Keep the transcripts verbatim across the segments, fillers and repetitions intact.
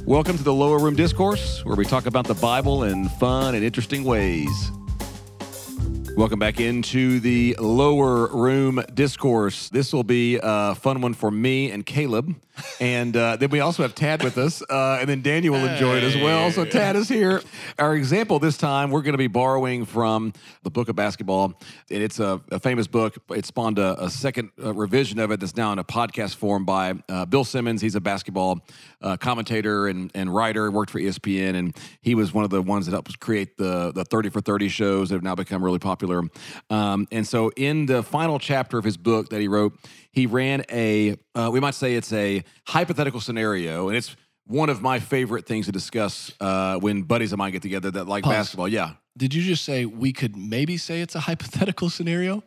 Welcome to the Lower Room Discourse, where we talk about the Bible in fun and interesting ways. Welcome back into the Lower Room Discourse. This will be a fun one for me and Caleb. And uh, then we also have Tad with us, uh, and then Daniel will enjoy it as well. So Tad is here. Our example this time, we're going to be borrowing from the Book of Basketball. And it's a, a famous book. It spawned a, a second uh, revision of it that's now in a podcast form by uh, Bill Simmons. He's a basketball uh, commentator and, and writer, worked for E S P N, and he was one of the ones that helped create the, the thirty for thirty shows that have now become really popular. Um, and so in the final chapter of his book that he wrote, he ran a, uh, we might say it's a hypothetical scenario, and it's one of my favorite things to discuss uh, when buddies of mine get together that like Pause. basketball. Yeah. Did you just say we could maybe say it's a hypothetical scenario?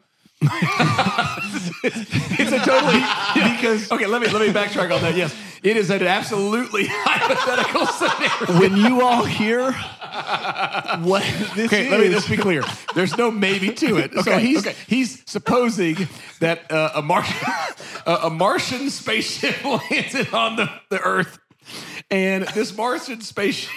It's a totally because okay. Let me let me backtrack on that. Yes, it is an absolutely hypothetical scenario. When you all hear what this Okay, is, let me let's be clear. There's no maybe to it. So Okay, he's okay. he's supposing that uh, a Martian a, a Martian spaceship landed on the, the Earth, and this Martian spaceship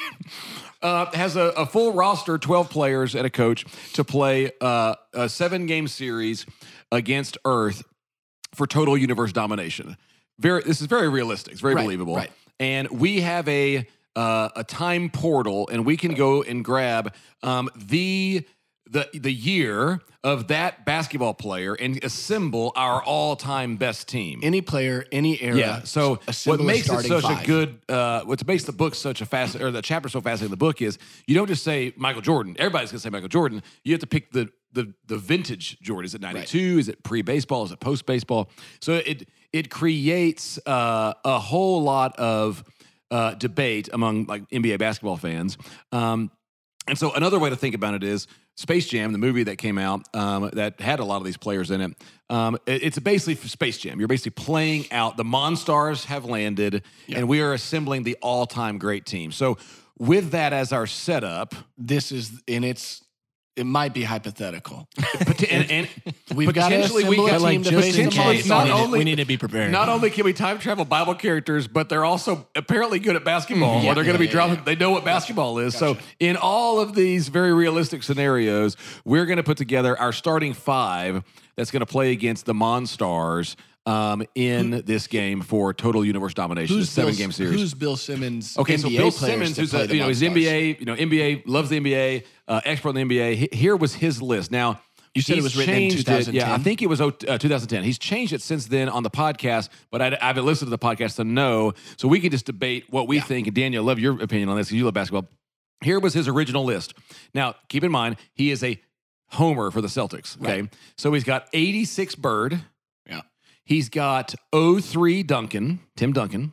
uh, has a, a full roster, twelve players and a coach to play uh, a seven-game series against Earth for total universe domination. Very, this is very realistic. It's very Right, believable. right. And we have a uh, a time portal, and we can go and grab um, the the the year of that basketball player and assemble our all-time best team. any player, any era. Yeah. So assemble what a makes it starting such five. a good, uh, what makes the book such a fast, or the chapter so fascinating in the book is you don't just say Michael Jordan. Everybody's gonna say Michael Jordan. You have to pick the the the vintage Jordan. Is it ninety-two? Is it pre-baseball? Is it post-baseball? So it it creates uh, a whole lot of uh, debate among like N B A basketball fans. Um, and so another way to think about it is Space Jam, the movie that came out um, that had a lot of these players in it. Um, it- it's basically for Space Jam. You're basically playing out. The Monstars have landed, and we are assembling the all-time great team. So with that as our setup, This is, and it's, it might be hypothetical. pot- and, and We've got to potentially assemble we a got team like to face the potentially Monstars. not we, need only to, we need to be prepared. Not only can we time travel Bible characters, but they're also apparently good at basketball, Mm-hmm. Yeah, or they're going to yeah, be yeah, dropping. They know what basketball is. So, in all of these very realistic scenarios, we're going to put together our starting five that's going to play against the Monstars um, in this game for total universe domination. It's a seven Bill- game series. Who's Bill Simmons? Okay, N B A so Bill players Simmons, that who's play a, the you know, he's Monstars? N B A, you know, N B A loves the N B A, uh, expert in the N B A. He- Here was his list. Now, You said it he's was written in changed it- twenty ten? Yeah, I think it was oh, uh, twenty ten. He's changed it since then on the podcast, but I, I haven't listened to the podcast to know. So we can just debate what we Yeah. think. And Daniel, I love your opinion on this because you love basketball. Here was his original list. Now, keep in mind, he is a homer for the Celtics. Okay, Right. so he's got eighty-six Bird. Yeah. He's got oh three Duncan, Tim Duncan.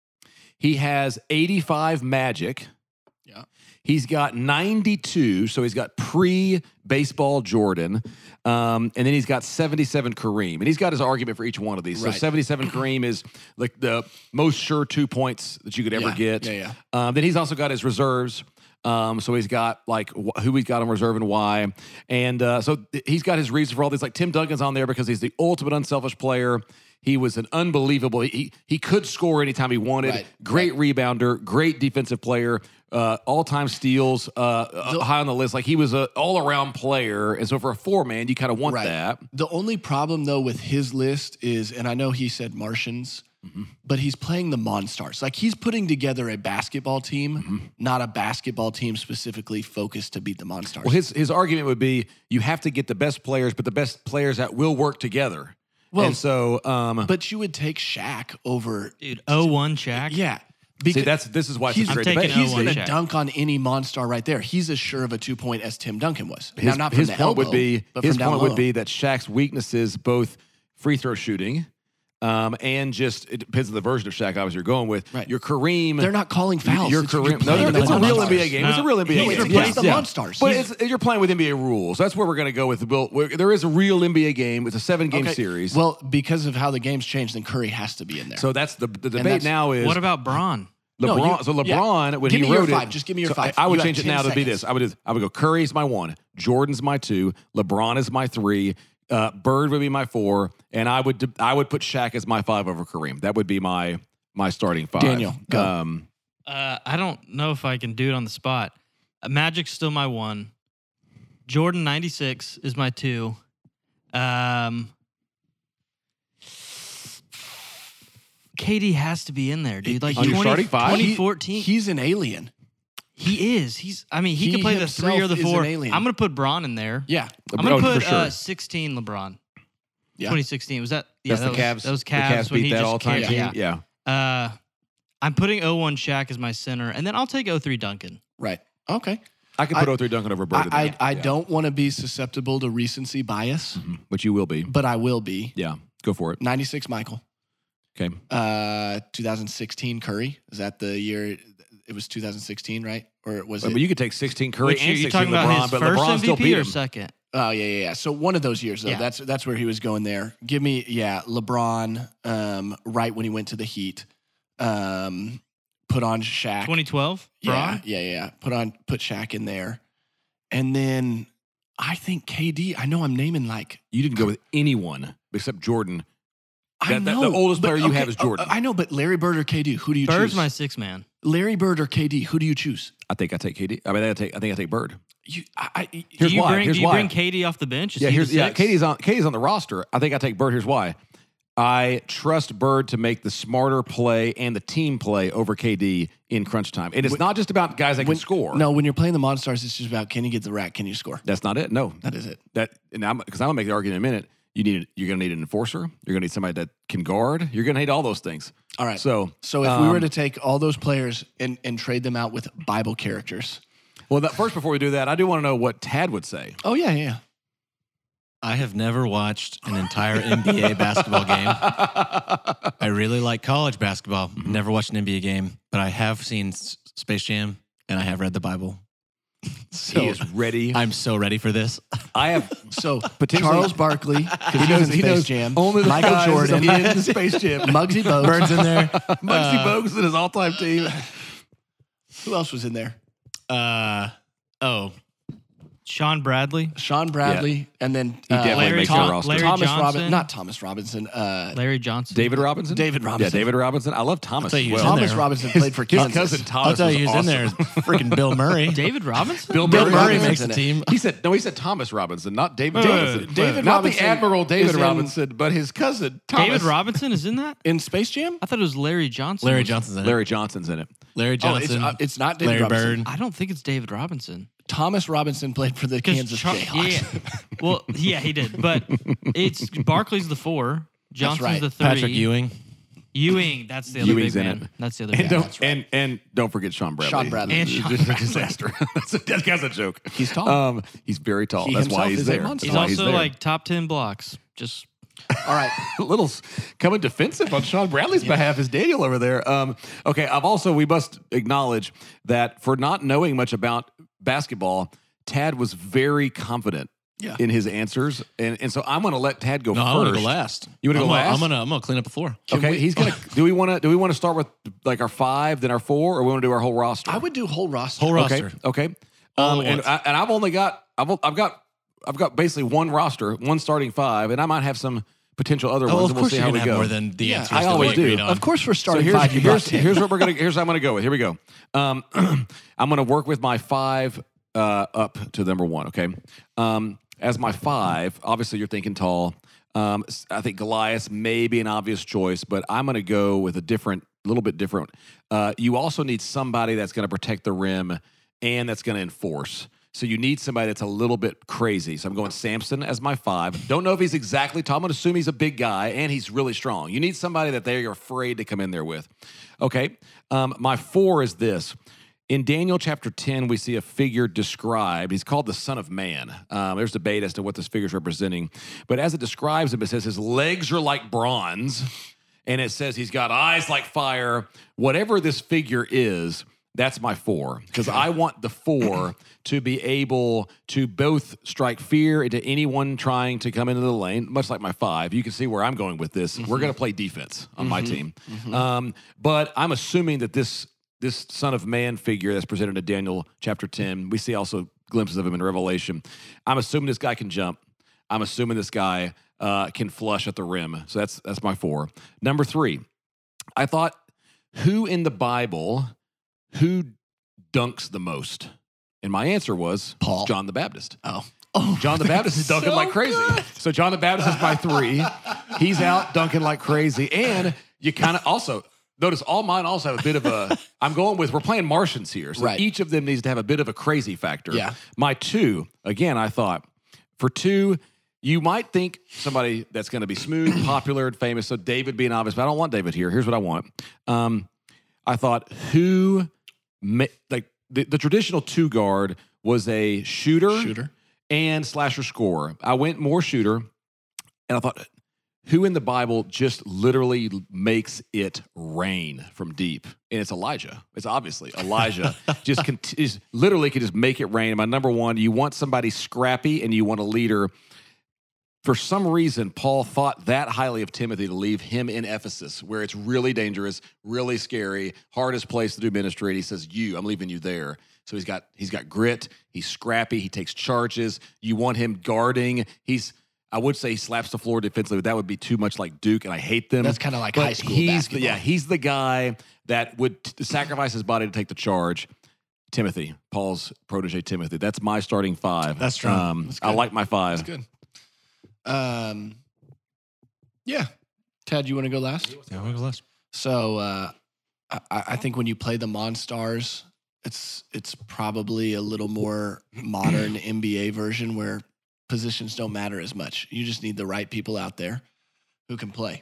He has eighty-five Magic. Yeah. He's got ninety-two, so he's got pre-baseball Jordan. Um, and then he's got seventy-seven Kareem. And he's got his argument for each one of these. Right. So seventy-seven Kareem is like the most sure two points that you could ever Yeah, get. yeah, yeah. Um, then he's also got his reserves. Um, so he's got like wh- who he's got on reserve and why. And uh, so th- he's got his reasons for all these. Like Tim Duncan's on there because he's the ultimate unselfish player. He was an unbelievable. He he could score anytime he wanted. Right, Great rebounder, great defensive player, uh, all time steals, uh, high on the list. Like he was an all around player. And so for a four man, you kind of want Right. that. The only problem though with his list is, and I know he said Martians, Mm-hmm. but he's playing the Monstars. Like he's putting together a basketball team, Mm-hmm. not a basketball team specifically focused to beat the Monstars. Well, his his argument would be you have to get the best players, but the best players that will work together. Well, and so, um, but you would take Shaq over. Dude, oh one Shaq. Yeah. see, that's this is why it's he's, a great I'm debate. taking he's oh one going to Shaq. dunk on any Monstar right there. He's as sure of a two point as Tim Duncan was. His, now, not from his the point elbow, would be but his from down point low. would be that Shaq's weaknesses, both free throw shooting, um, and just it depends on the version of Shaq obviously you're going with. Right. Your Kareem, They're not calling fouls. Your It's- you're Kareem, no, playing it's a the real Monstars. N B A game. It's a real N B A No, game. he's Yeah, replaced the yeah. Monstars. But He's- it's, you're playing with N B A rules. That's where we're going to go with the Bill. we're- There is a real N B A game. It's a seven game Okay, series. Well, because of how the game's changed, then Curry has to be in there. so that's the the debate that's- now is What about Braun? No, LeBron. you- so yeah. LeBron when Give he me your wrote five. it, Just give me your so five. I, I would You have change it ten now to be seconds. this. I would do, I would go Curry's my one, Jordan's my two, LeBron is my three, uh, Bird would be my four, and I would de- I would put Shaq as my five over Kareem. That would be my my starting five. Daniel, go. Um, Uh, I don't know if I can do it on the spot. Uh, Magic's still my one. Jordan ninety-six is my two. Um, K D has to be in there, dude. Like On your twenty, starting five? twenty He- fourteen. he's an alien. He is. He's. I mean, he, He can play the three or himself the is four. an alien. I'm gonna put Bron in there. Yeah. I'm gonna Oh, put for sure. uh, sixteen LeBron. Yeah. twenty sixteen was that? Yeah, That's that the was, Cavs. That was The Cavs, Cavs when beat he that just all-time carried- team. Yeah. Uh, I'm putting oh one Shaq as my center, and then I'll take oh three Duncan. Right. Okay. I could put I- oh three Duncan over Bird. in I, I, there. I Yeah. don't want to be susceptible to recency bias, Mhm. But you will be. but I will be. Yeah. Go for it. ninety-six Michael. Okay. Uh, two thousand sixteen Curry. Is that the year? It was two thousand sixteen, right? Or was But it? you could take sixteen Curry Which, and you sixteen talking about LeBron, his but first LeBron M still V beat P or him. second? Oh yeah, yeah, yeah. So one of those years though. Yeah. That's that's where he was going there. Give me yeah, LeBron. Um, right when he went to the Heat. Um, put on Shaq. twenty twelve. Yeah, Bron? yeah, yeah. Put on put Shaq in there, and then I think K D. I know I'm naming like You didn't go with anyone except Jordan. I That- that- know the oldest but- player you have is uh, Jordan. I know, but Larry Bird or K D? Who do you Bird's choose? my six man. Larry Bird or K D? Who do you choose? I think I take K D. I mean, I take. I think I take Bird. You, I, I, Here's do you why. bring, Here's do you why. bring K D off the bench? Is Yeah, he here's the yeah. six? Katie's on Katie's on the roster. I think I take Bird. Here's why. I trust Bird to make the smarter play and the team play over K D in crunch time. And it's When- not just about guys that when, can score. No, when you're playing the Monstars, it's just about can you get the rack? Can you score? That's not it. No. That is it. That and I'm because I'm gonna make the argument in a minute. You need you're gonna need an enforcer. You're gonna need somebody that can guard. You're gonna need all those things. All right. So So if we were um, to take all those players and, and trade them out with Bible characters. well, that, first before we do that, I do want to know what Tad would say. Oh yeah, yeah. I have never watched an entire N B A basketball game. I really like college basketball. Never watched an N B A game, but I have seen S- Space Jam and I have read the Bible. So he is ready. I'm so ready for this. I have So Potentially- Charles Barkley, because he knows- was in he Space knows Jam. only the Michael guys Jordan, that he in Space Jam. Muggsy Bogues. Bird's in there. Muggsy Uh, Bogues and his all-time team. Who else was in there? Uh, oh, Sean Bradley, Sean Bradley, and then He uh, definitely Larry makes Tom- your roster. Larry Thomas Johnson. Robinson. Not Thomas Robinson. Uh, Larry Johnson, David Robinson? David Yeah, Robinson. David Robinson. I love Thomas I'll tell as you who's well. in Thomas there. Robinson played for His Kansas. cousin Thomas I'll tell was you who's awesome. in there. Freaking Bill Murray. David Robinson. Bill Bill Murray, Murray Robinson. makes in the it. team. He said no. He said Thomas Robinson, not David Wait, Robinson. wait, David not Robinson the Admiral David is in- Robinson, but his cousin Thomas. David Robinson is in that. In Space Jam? I thought it was Larry Johnson. Larry Was- Johnson's in it. Larry Johnson's in it. Larry Oh, it's, Johnson. uh, it's not David Larry Robinson. Bird. I don't think it's David Robinson. Thomas Robinson played for the 'Cause Kansas Char- Jayhawks. yeah. Well, yeah, he did. But it's Barkley's the four. Johnson's right. the three. Patrick Ewing. Ewing, that's the other Ewing's big in man. it. That's the other And guy. don't and and don't forget Sean Bradley. Sean Bradley. And It's Sean just a Bradley. disaster. that's, a, that guy's a joke. He's tall. Um, he's very tall. He That's why himself he's is a there. monster. That's He's why also there. like top ten blocks. Just All right. a little s- coming defensive on Sean Bradley's behalf is Daniel over there. Um, okay, I've also we must acknowledge that for not knowing much about basketball, Tad was very confident Yeah. in his answers, and and so I'm going to let Tad go No, first. I want to go last. You wanna go I'm last? Gonna, I'm gonna I'm gonna clean up the floor. Okay, we- he's gonna. Do we want to? Do we want to start with like our five, then our four, or we want to do our whole roster? I would do whole roster. Whole Okay. roster. Okay. All Um, at and once. I, and I've only got I've I've got I've got basically one roster, one starting five, and I might have some potential other Oh, ones. of and we'll course see you're how gonna we have go. more than the Yeah, answers. I that always we do. agreed on. Of course, we're So starting here's, five. You brought here's, ten. here's what we're gonna here's what I'm gonna go with. Here we go. Um, I'm gonna work with my five uh, up to number one. Okay. Um, as my five, obviously you're thinking tall. Um, s- I think Goliath may be an obvious choice, but I'm gonna go with a different, a little bit different. Uh, you also need somebody that's gonna protect the rim and that's gonna enforce. So you need somebody that's a little bit crazy. So I'm going Samson as my five. Don't know if he's exactly tall. I'm going to assume he's a big guy and he's really strong. You need somebody that they're afraid to come in there with. Okay. Um, my four is this. In Daniel chapter ten, we see a figure described. He's called the Son of Man. Um, there's debate as to what this figure is representing. But as it describes him, it says his legs are like bronze. And it says he's got eyes like fire. Whatever this figure is, that's my four. Because I want the four to be able to both strike fear into anyone trying to come into the lane, much like my five. You can see where I'm going with this. Mm-hmm. We're going to play defense on my team. Um, but I'm assuming that this this Son of Man figure that's presented in Daniel chapter ten, we see also glimpses of him in Revelation. I'm assuming this guy can jump. I'm assuming this guy uh, can flush at the rim. So that's that's my four. Number three, I thought, who in the Bible who dunks the most? And my answer was Paul. John the Baptist. Oh. Oh, John the Baptist is dunking so like crazy. good. So John the Baptist is my three. He's out dunking like crazy. And you kind of also notice all mine also have a bit of a, I'm going with, we're playing Martians here. So Right. each of them needs to have a bit of a crazy factor. Yeah. My two, again, I thought for two, you might think somebody that's going to be smooth, popular, and famous. So David being obvious, but I don't want David here. Here's what I want. Um, I thought who, ma- like the, the traditional two guard was a shooter, Shooter. and slasher scorer. I went more shooter, and I thought, who in the Bible just literally makes it rain from deep? And it's Elijah. It's obviously Elijah. just, can, just literally can just make it rain. And my number one, you want somebody scrappy and you want a leader. For some reason, Paul thought that highly of Timothy to leave him in Ephesus, where it's really dangerous, really scary, hardest place to do ministry. And he says, you, I'm leaving you there. So he's got he's got grit. He's scrappy. He takes charges. You want him guarding. He's I would say he slaps the floor defensively, but that would be too much like Duke, and I hate them. That's kind of like But high school he's basketball. The, yeah, he's the guy that would t- sacrifice his body to take the charge. Timothy, Paul's protege, Timothy. That's my starting five. That's strong. Um, That's I good. like my five. That's good. Um, yeah. Ted, you want to go last? Yeah, we'll go last. So uh, I, I think when you play the Monstars, it's it's probably a little more modern N B A version where positions don't matter as much. You just need the right people out there who can play.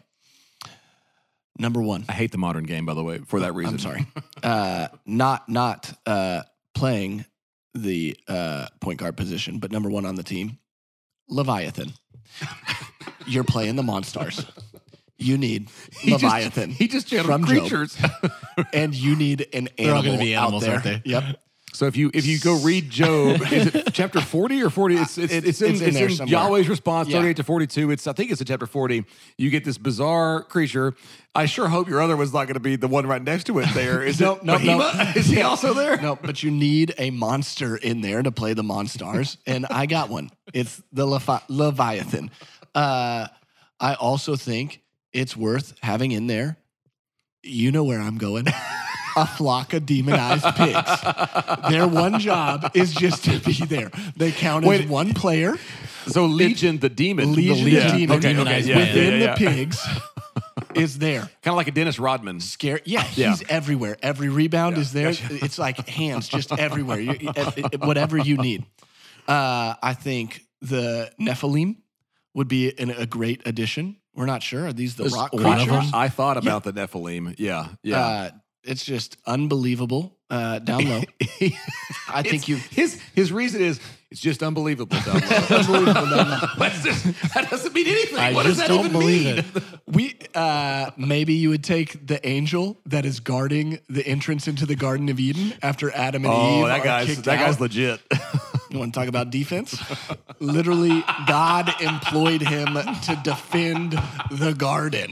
Number one. I hate the modern game, by the way, for that reason. I'm sorry. Uh, not not uh, playing the uh, point guard position, but number one on the team, Leviathan. You're playing the Monstars. You need He just- Leviathan. he just channeled from Job. creatures. And you need an They're all animal gonna be out animals, there. aren't they? Yep. So if you if you go read Job, is it chapter forty or forty? It's it's, It's- it's in, it's in it's there in somewhere. Yahweh's response, Yeah. thirty-eight to forty-two. It's I think it's in chapter forty. You get this bizarre creature. I sure hope your other one's not going to be the one right next to it. There is Nope, it. nope, nope. Behemoth? Is he also there? No, but you need a monster in there to play the Monstars, and I got one. It's the Levi- Leviathan. Uh, I also think it's worth having in there. You know where I'm going. A flock of demonized pigs. Their one job is just to be there. They count as Wait. one player. So Legion, the demon, Legion, the the demon, okay, okay, demonized yeah, within yeah, yeah, the pigs is there. kind of like a Dennis Rodman. Scare, yeah, Yeah. he's everywhere. Every rebound is there. It's like hands just everywhere. You, uh, whatever you need. Uh, I think the Nephilim would be an, a great addition. We're not sure. Are these the rock one of creatures? them? I thought about the Nephilim. Yeah, yeah. Uh, it's just unbelievable uh, down low. I think you. his his reason is it's just unbelievable. Down low. Unbelievable down low. That's just, that doesn't mean anything. I what just does that don't even believe mean? it. We uh, maybe you would take the angel that is guarding the entrance into the Garden of Eden after Adam and Eve. Oh, that are guy's kicked that guy's out. legit. You want to talk about defense? Literally, God employed him to defend the garden.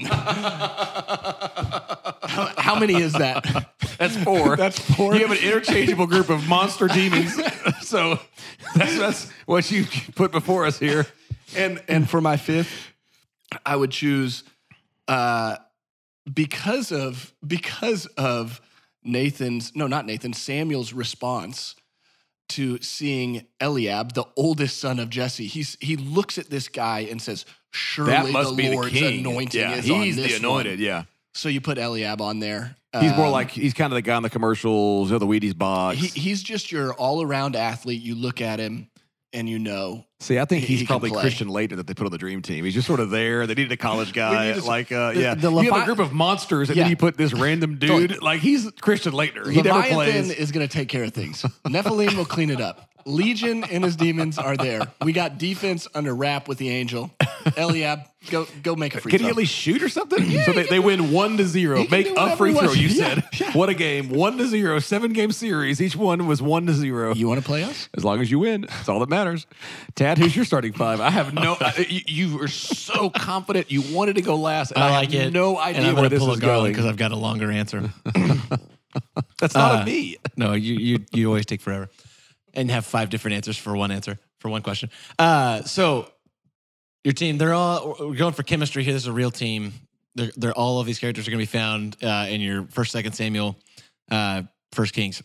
How, how many is that? That's four. That's four. You have an interchangeable group of monster demons. So that's, that's what you put before us here. And and for my fifth, I would choose uh, because of because of Nathan's no, not Nathan, Samuel's response to seeing Eliab, the oldest son of Jesse. He's he looks at this guy and says, "Surely That must the be Lord's the king. anointing Yeah, is he's on this the anointed. one." Yeah, So you put Eliab on there. he's more Um, like he's kind of the guy in the commercials or the Wheaties box. he, he's just your all-around athlete. You look at him and you know. See, I think he- he's he can probably play. Christian Laettner that they put on the dream team. He's just sort of there. They needed a college guy. just- like, uh, the- yeah, the you have Levi- a group of monsters, and Yeah. then you put this random dude. Totally. Like he's Christian Laettner. He never Leviathan plays. is going to take care of things. Nephilim will clean it up. Legion and his demons are there. We got defense under wrap with the angel. Eliab, go go make a free Can throw. he at least shoot or something? so they, they win one to zero. He can Make do a whatever free he throw. wants. You Yeah, said what a game. One to zero. Seven game series. Each one was one to zero. You want to play us? As long as you win, that's all that matters. Tad, who's your starting five? I have no. I, you, you were so confident you wanted to go last. And I, I like have it. No and idea I'm where gonna this pull is a Garland going. because I've got a longer answer. That's not Uh, on me. No, you you you always take forever, and have five different answers for one answer for one question. Uh, so your team, they're all we're going for chemistry here. This is a real team. They're, they're all of these characters are going to be found uh, in your first, second Samuel, uh, First Kings.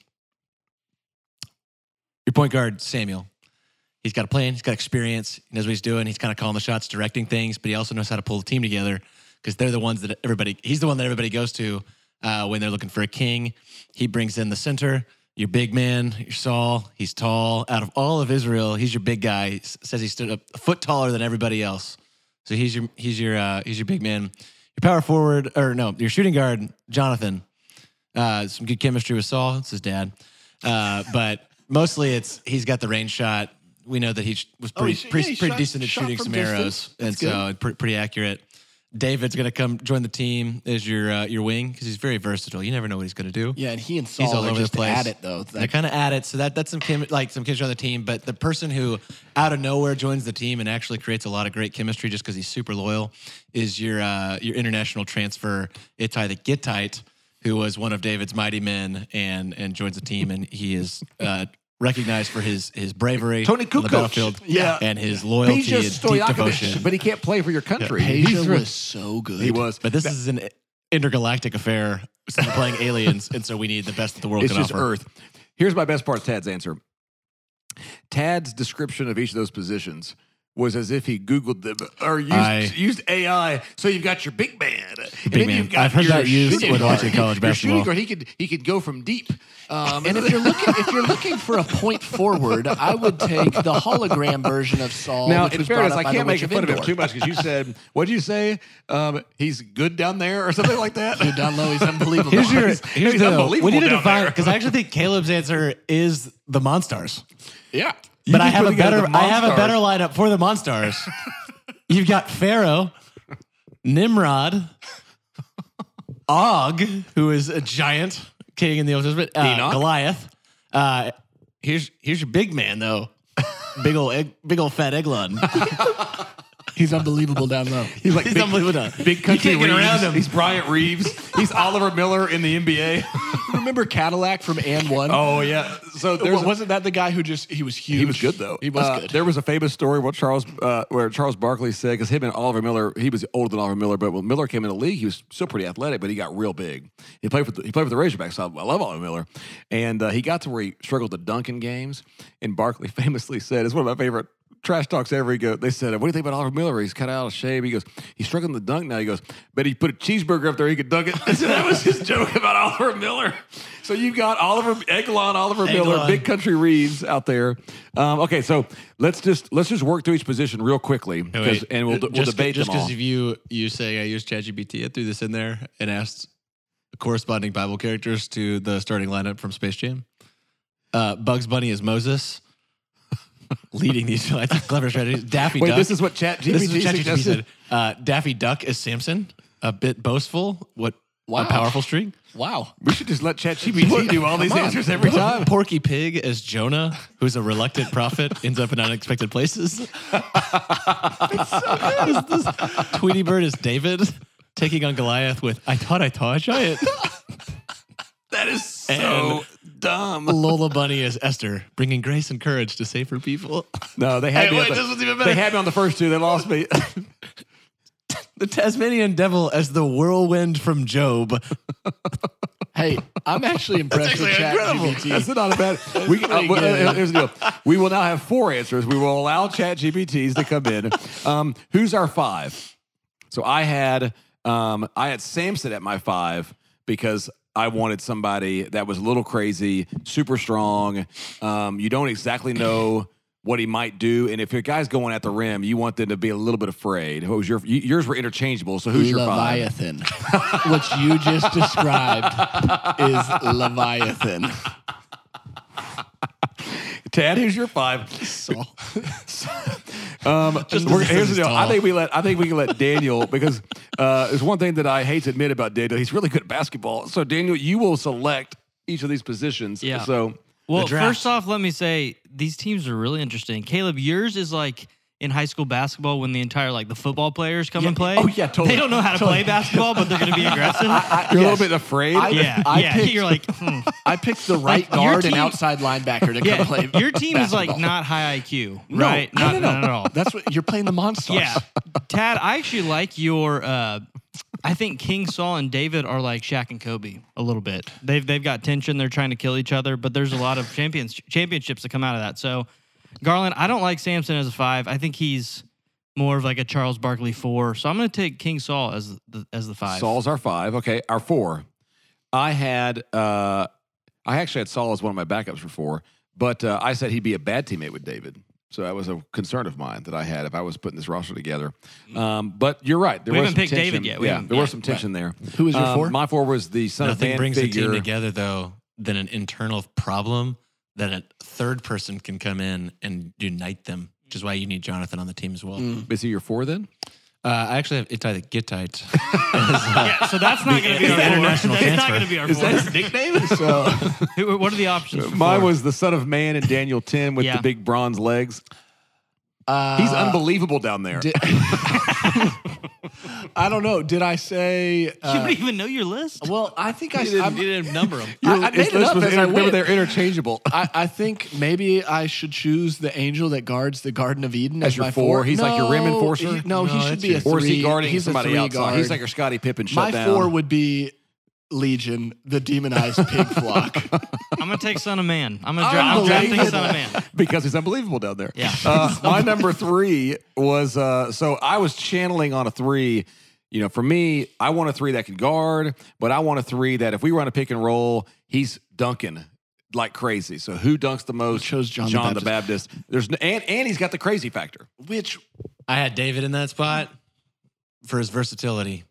Your point guard, Samuel. He's got a plan. He's got experience. He knows what he's doing. He's kind of calling the shots, directing things, but he also knows how to pull the team together because they're the ones that everybody, he's the one that everybody goes to uh, when they're looking for a king. He brings in the center, your big man, your Saul. He's tall. Out of all of Israel, he's your big guy. He says he stood up a foot taller than everybody else. So he's your, he's your, uh, he's your big man. Your power forward, or no, your shooting guard, Jonathan. Uh, some good chemistry with Saul. It's his dad. Uh, but mostly it's, he's got the range shot. We know that he was Oh, pretty he- yeah, pretty, he pretty shot- decent at shot shooting from some distance. arrows, and That's so pre- pretty accurate. David's going to come join the team as your uh, your wing because he's very versatile. You never know what he's going to do. Yeah, and he and He's Saul all are over just the place. at it though. They're That, kind of at it, so that that's some chem- like some chemistry on the team. But the person who out of nowhere joins the team and actually creates a lot of great chemistry just because he's super loyal is your uh, your international transfer Ittai the Gittite, who was one of David's mighty men and and joins the team, and he is uh, recognized for his his bravery Tony on the Kukoc. battlefield, Yeah. and his loyalty Peja and deep Stojakovic, devotion. but he can't play for your country. Peja He's re- was so good. he was. But this is an intergalactic affair. So we're playing aliens, and so we need the best that the world It's can just offer. Earth. Here's my best part of Tad's answer. Tad's description of each of those positions was as if he Googled them or used, I- used A I. So you've got your big man. And big then man. you've got I've heard your that used shooting when guard. watching college Your shooting basketball. guard, he could he could go from deep. Um, And if you're looking, if you're looking for a point forward, I would take the hologram version of Saul. now, which in was fairness, brought I up by can't the make Witch fun of him Endor. too much because you said, what did you say? Um, he's good down there or something like that? Dude, down low, he's unbelievable. Here's your He's- here's he's the unbelievable we need to down define there. because I actually think Caleb's answer is the Monstars. yeah. You But I keep have a putting together better the I have a Monstars. better lineup for the Monstars. You've got Pharaoh, Nimrod, Og, who is a giant king in the Old Testament, uh, Enoch. Goliath. Uh, here's here's your big man though, big old egg, big old fat Eglon. He's unbelievable down low. He's like He's big, unbelievable. big country You can't get Reeves. around him. He's Bryant Reeves. He's Oliver Miller in the N B A. Remember Cadillac from And One? Oh yeah. So there's Wa- wasn't that the guy who just he was huge? He was good though. He was Uh, good. There was a famous story where Charles, uh, where Charles Barkley said, because him and Oliver Miller, he was older than Oliver Miller, but when Miller came in the league, he was still pretty athletic, but he got real big. He played for the, he played for the Razorbacks. So I love Oliver Miller, and uh, he got to where he struggled to dunk in games. And Barkley famously said, "It's one of my favorite." Trash talks ever. He go, they said, what do you think about Oliver Miller? He's kind of out of shape. He goes, he's struggling to dunk now. He goes, but he put a cheeseburger up there, he could dunk it. So that was his joke about Oliver Miller. So you've got Oliver Eglon, Oliver Miller, Eglon. Big Country Reeves out there. Um, okay, so let's just let's just work through each position real quickly, Wait, because and we'll, we'll just, debate just them all. because of you you say I used ChatGPT, I threw this in there and asked the corresponding Bible characters to the starting lineup from Space Jam. Uh, Bugs Bunny is Moses, leading the Israelites. Clever strategy. Daffy Wait, Duck. this is what Chat this is G P T what ChatGPT suggested. said. Uh, Daffy Duck is Samson, a bit boastful. What Wow. a powerful string. Wow. We should just let Chat G P T do all these Come on. answers every time. Porky Pig as Jonah, who's a reluctant prophet, ends up in unexpected places. Tweety Bird is David, taking on Goliath with I thought I thought a giant. That is so And- dumb. Lola Bunny is Esther, bringing grace and courage to save her people. No, they had Hey, me. wait, on the, this was even better. they had me on the first two. They lost me. The Tasmanian devil as the whirlwind from Job. Hey, I'm actually impressed actually with Chat incredible. G P T. That's not a bad. We, uh, pretty well, good. uh, here's the deal. We will now have four answers. We will allow Chat G P Ts to come in. Um, who's our five? So I had um, I had Samson at my five because I wanted somebody that was a little crazy, super strong. Um, you don't exactly know what he might do, and if your guy's going at the rim, you want them to be a little bit afraid. What was your you, yours were interchangeable? So who's your five? Leviathan. What you just described is Leviathan. Tad, who's your five? So, Um, Just we're- because here's the he's deal. I tall. think we let I think we can let Daniel because uh, there's one thing that I hate to admit about Daniel. He's really good at basketball. So Daniel, you will select each of these positions. Yeah. So Well, draft. first off, let me say these teams are really interesting. Caleb, yours is like in high school basketball when the entire like the football players come and play. oh, yeah, totally. They don't know how to Totally. play basketball, but they're going to be aggressive. you're a little Yes. bit afraid. I- yeah, I yeah. picked- You're like, hmm. I picked the right Like, your guard and team- outside linebacker to yeah. come play. Your team is like basketball. not high I Q, No, right? No, not, no, no. not at all. That's what you're playing the Monstars. Yeah, Tad, I actually like your uh, I think King Saul and David are like Shaq and Kobe a little bit. They've they've got tension. They're trying to kill each other, but there's a lot of champions championships that come out of that. So, Garland, I don't like Samson as a five. I think he's more of like a Charles Barkley four. So I'm going to take King Saul as the as the five. Saul's our five. Okay, our four. I had, uh, I actually had Saul as one of my backups for four, but uh, I said he'd be a bad teammate with David. So that was a concern of mine that I had if I was putting this roster together. Um, but you're right. There We was haven't some picked tension. David yet. We Yeah, haven't- there yeah, was some tension there. Who was your Um, four? My four was the son Nothing of man brings figure. a team together though than an internal problem that a third person can come in and unite them, which is why you need Jonathan on the team as well. Mm. Is he your four then? Uh, I actually have Itai Gittite. Yeah, so that's not going to be the our four. international That's not transfer. going to be our Is four. that his nickname? So Who- what are the options? for Mine four? was the son of man and Daniel ten with Yeah. the big bronze legs. uh, He's unbelievable down there. Did, I don't know. Did I say? You Uh, don't even know your list. well, I think I. You didn't, I'm- you didn't number them. I, I made His it list up was as inter- I remember, went. they're interchangeable. I, I think maybe I should choose the angel that guards the Garden of Eden As as your my four? four. He's like your rim No, enforcer? he- no, he No, should that's be a your- three. Or is he guarding He's a somebody three outside? guard. He's like your Scottie Pippen shut my down. four would be Legion, the demonized pig flock. I'm going to take Son of Man. I'm, gonna dra- I'm drafting Unbelievable. Son of Man. because he's unbelievable down there. Yeah. Uh, my number three was uh, so I was channeling on a three. You know, for me, I want a three that can guard, but I want a three that if we run a pick and roll, he's dunking like crazy. So who dunks the most? chose John the John the Baptist. There's no, and and he's got the crazy factor. Which I had David in that spot for his versatility.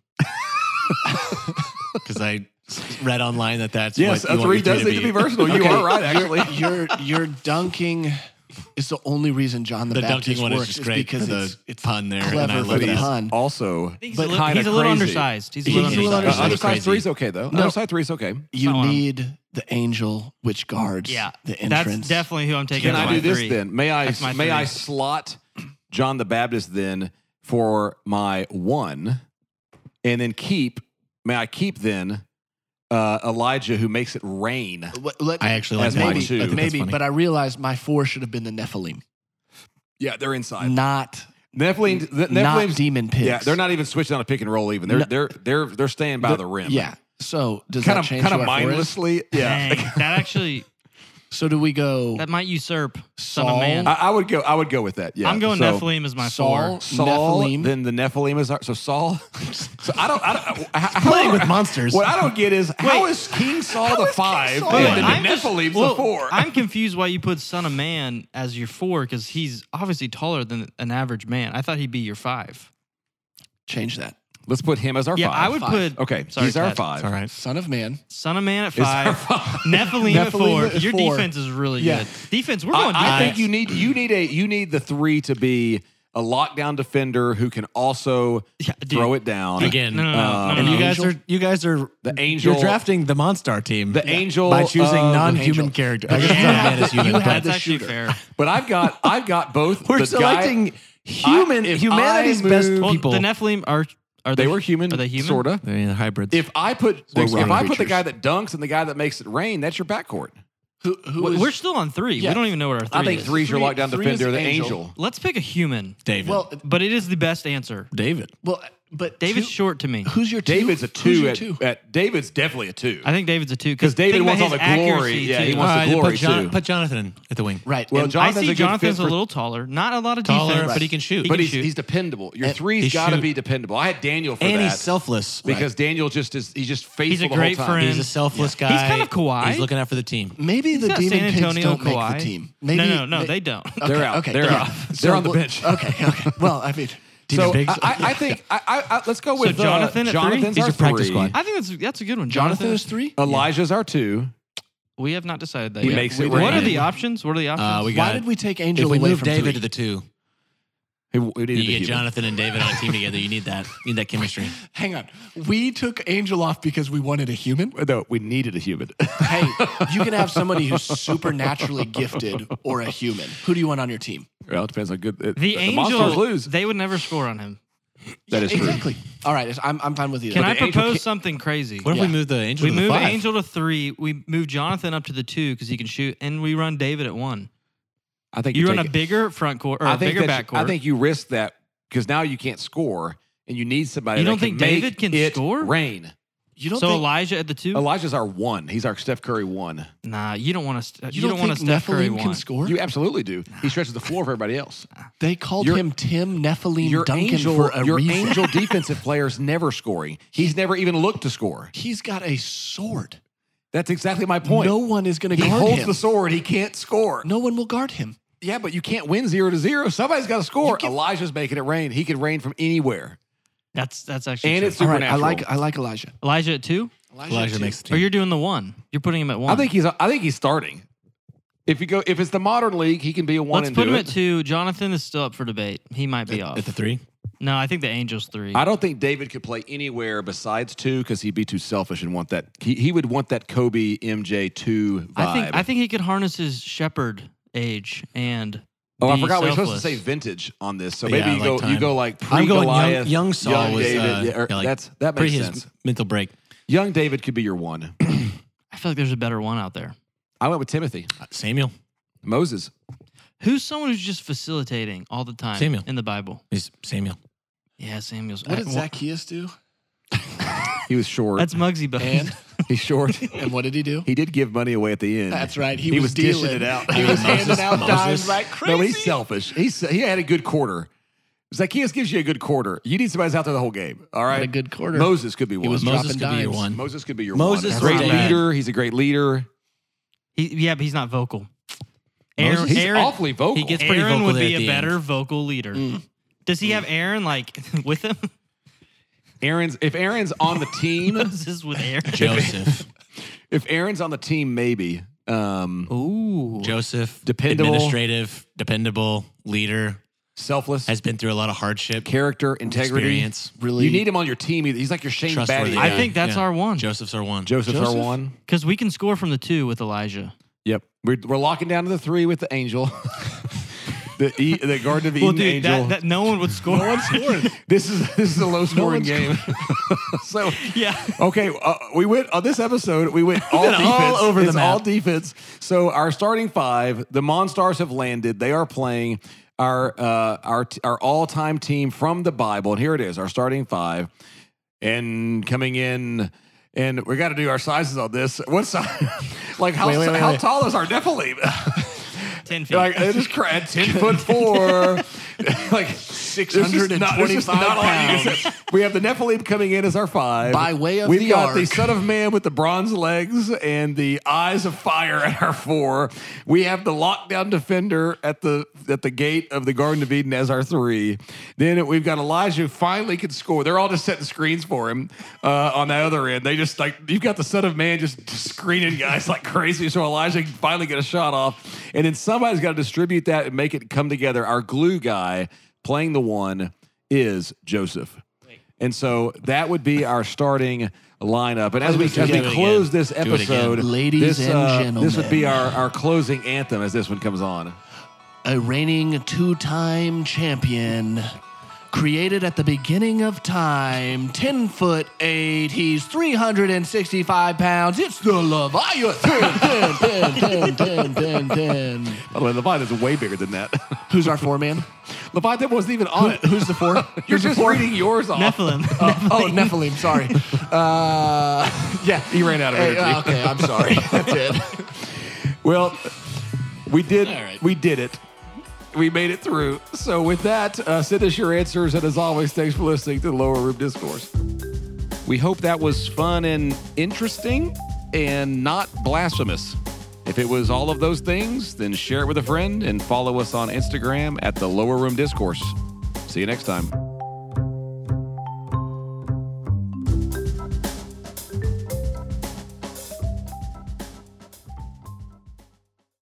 Because I read online that that's Yes, what a you want three your three does need to be versatile. You Okay, are right, actually. your your dunking is the only reason John the, The Baptist dunking one is works just is great because for the it's, it's pun there. clever and I for love the it. He's pun. also I think he's, But a, little, kinda he's a little crazy. undersized. He's a He's little a little undersized. Uh, undersized. undersized crazy. three's okay though. No. Undersized three's okay. You not what I'm- need the angel which guards Yeah, the that's entrance. definitely who I'm taking. Can as I my do this three. then? May I That's my may three. I slot John the Baptist then for my one, and then keep? May I keep then uh, Elijah who makes it rain? Let- let- I actually like As that mine maybe, one. too. I think that's maybe, funny. but I realized my four should have been the Nephilim, Yeah, they're inside. not Nephilim, the, not Nephilim's, demon pigs. yeah, they're not even switching on a pick and roll. Even they're No. they're they're they're staying by the, rim. Yeah. So does kind that of change kind who of our four is? mindlessly. Yeah, Dang, that actually So do we go that might usurp Son Saul? of Man. I, I would go. I would go with that. Yeah, I'm going so, Nephilim as my Saul, four. Saul, Nephilim? then the Nephilim is our, so Saul. So I don't. I don't how, playing with monsters. What I don't get is how Wait. is King Saul the is King five Saul and the- the I'm just- Nephilim's well, the four? I'm confused why you put Son of Man as your four because he's obviously taller than an average man. I thought he'd be your five. change that? Let's put him as our Yeah, five. I would Five. put Okay, Sorry, he's our Ted. five. It's all right. Son of Man. Son of Man at Is our five, five. Nephilim, at Nephilim four. at Your four. defense is really Yeah. good. Defense, we're going I, I defense. think you need you need a you need the three to be a lockdown defender who can also Yeah, dude. throw it down. Again, No, no, no, Um, no, no, and no. you guys Angel? are you guys are The angel- You're drafting the Monstar team. The angel by choosing of- non-human Angel. character. I guess You it's not had man as the- you human. had but the That's actually shooter. fair. But I've got I've got both. we're the selecting guy, human I- if humanity's I best moved- Well, people. the Nephilim are are they were human, Are they human? sorta. They're hybrids. If I put We're if rock I put the creatures. guy that dunks and the guy that makes it rain, that's your backcourt. Who, who Well, is- we're still on three. Yeah. We don't even know what our three I think is. three's your Three- lockdown three is defender, the angel. angel. Let's pick a human, David. well, but it is the best answer. David. well, but David's two- short to me. Who's your two? David's a Who's two your at, two? at David's definitely a two. I think David's a two Because David think wants all about the his glory. accuracy, Yeah, he too. wants the All right, glory put, John, too. put Jonathan at the wing. Right. Well, and John- I Jonathan's a see good Jonathan's fit a for- little taller. Not a lot of Taller, defense. but he can shoot. He but can he's, shoot. he's dependable. Your And three's he's got to shoot. be dependable. I had Daniel for And that he's selfless. because Daniel just is he's just faithful He's a the great whole time. friend. He's a selfless guy. He's kind of Kawhi. He's looking out for the team. maybe He's the got demon San pigs Antonio don't Kawhi. make the team. Maybe, no, no, no, may- they don't. Okay, They're out. Okay, They're yeah. out. They're on the we'll- bench. Okay, okay. Well, I mean, So Demon pigs. I, I think I, I, I, let's go with So Jonathan uh, at three? Jonathan's He's our your practice three. squad. I think that's that's a good one. Jonathan Jonathan, is three. Elijah's our two. we have not decided that He yet. makes it What are rain. the options? What are the options? Uh, we Why got. did we take Angel if we away move from David three? to the two, He, we needed you the get human. Jonathan and David on a team together. You need that. You need that chemistry. Hang on. We took Angel off because we wanted a human. No, we needed a human. Hey, you can have somebody who's supernaturally gifted or a human. Who do you want on your team? Well, it depends on good. the the Angel, Monsters lose. they would never score on him. That is true. Exactly. All right, I'm, I'm fine with either. Can But I the Angel propose can't- something crazy? What if Yeah. we move the angel We to the move five? Angel to three. We move Jonathan up to the two because he can shoot, and we run David at one. I think You you run take a it- bigger front court or I a think bigger that back you- court. I think you risk that because now you can't score, and you need somebody You that don't can think make David can it score? rain. You don't So think Elijah at the two? Elijah's our one. He's our Steph Curry one. Nah, you don't want to. you, You, don't, don't want to think Steph Curry Nephilim one. can score? You absolutely do. He stretches the floor for everybody else. They called Your- him Tim Nephilim Your Duncan angel, for a your reason. angel defensive player's never scoring. He's never even looked to score. He's got a sword. That's exactly my point. No one is going to he guard holds him. the sword. He can't score. No one will guard him. Yeah, but you can't win zero to zero. Somebody's got to score. can- Elijah's making it rain. He can rain from anywhere. That's that's actually And true. it's All right, I supernatural. like I like Elijah. Elijah at two, Elijah too. makes the or team. you're doing the one. You're putting him at one. I think he's. I think he's starting. If you go, if it's the modern league, he can be a one Let's and put do him it. at two. Jonathan is still up for debate. He might be off. At the three? No, I think the Angels three. I don't think David could play anywhere besides two because he'd be too selfish and want that. He, he would want that Kobe M J two vibe. I think I think he could harness his shepherd age and. Oh, I be forgot we were supposed to selfless. say vintage on this. So Yeah, maybe I you like go you time. go like pre I'm going young, Goliath, young Saul young was David. uh, yeah, or yeah, like that's that pre makes his sense. mental break. Young David could be your one. I feel like there's a better one out there. I went with Timothy, Uh, Samuel. Moses. Who's someone who's just facilitating all the time Samuel. in the Bible? He's Samuel. Yeah, Samuel's. What did I- Zacchaeus do? He was short. That's Muggsy Bogues. And He's short. and what did he do? He did give money away at the end. That's right. He, He was, was dishing dealing. it out. He was Moses- handing out Moses. dimes like crazy. No, but he's selfish. He's he had a good quarter. Zacchaeus gives you a good quarter. You need somebody who's out there the whole game. All right, Had a good quarter. Moses could be one. was Moses could dropping be your dimes. one. Moses could be your Moses one. is Great not bad. leader. He's a great leader. He, yeah, but he's not vocal. Aaron, Moses- He's Aaron, awfully vocal. He gets pretty Aaron vocal would there be at a the better end. vocal leader. Mm. Does he have Aaron like with him? Aaron's if Aaron's on the team, Moses with Aaron. Joseph. if Aaron's on the team, maybe. Um, Ooh. Joseph. Dependable. Administrative, dependable, leader. selfless, Has been through a lot of hardship. character, integrity. Experience. Really, You need him on your team. He's like your Shane Trustworthy. Battier. I guy. think that's Yeah. our one. Joseph's our one. Joseph's Joseph? our one. Because we can score from the two with Elijah. Yep, we're, we're locking down to the three with the angel. the e, the Garden of Eden Well, dude, angel. that, that no one would score. no one scored. this is this is a low scoring one's game. so yeah. okay, uh, we went on this episode. We went all been defense. all over the it's map. all defense. So our starting five, the Monstars have landed. They are playing our uh, our t- our all time team from the Bible, and here it is, our starting five, and coming in. And we got to do our sizes on this. What size? Like how Wait, wait, wait, how wait. tall is our Nephilim? ten feet. Like it is cra- ten foot four, like six this is hundred not- this is twenty-five not all you can pounds. say. We have the Nephilim coming in as our five. By way of We've the got the ark. Son of Man with the bronze legs and the eyes of fire at our four. We have the lockdown defender at the at the gate of the Garden of Eden as our three. Then we've got Elijah who finally can score. They're all just setting screens for him uh, on the other end. They just like you've got the Son of Man just screening guys like crazy, so Elijah can finally get a shot off. And then somebody's got to distribute that and make it come together. Our glue guy playing the one is Joseph. And so that would be our starting lineup. And as we, as we Do it close again. this Do it again. episode, Ladies this, and uh, gentlemen. this would be our, our closing anthem as this one comes on. A reigning two-time champion, created at the beginning of time, ten foot eight. He's three hundred sixty-five pounds. It's the Leviathan. ten, ten, ten, ten, ten, ten. By the way, Leviathan's way bigger than that. Who's our four man? Leviathan wasn't even on it. Who's the four? You're Who's the just four? reading yours off. Nephilim. Oh, Nephilim. Sorry. Uh, yeah, He ran out of Hey, energy. okay, I'm sorry. That's it. Well, we did. All right. We did it. We made it through. So with that, uh, send us your answers, and as always, thanks for listening to the Lower Room Discourse. We hope that was fun and interesting, and not blasphemous. If it was all of those things, then share it with a friend and follow us on Instagram at the Lower Room Discourse. See you next time.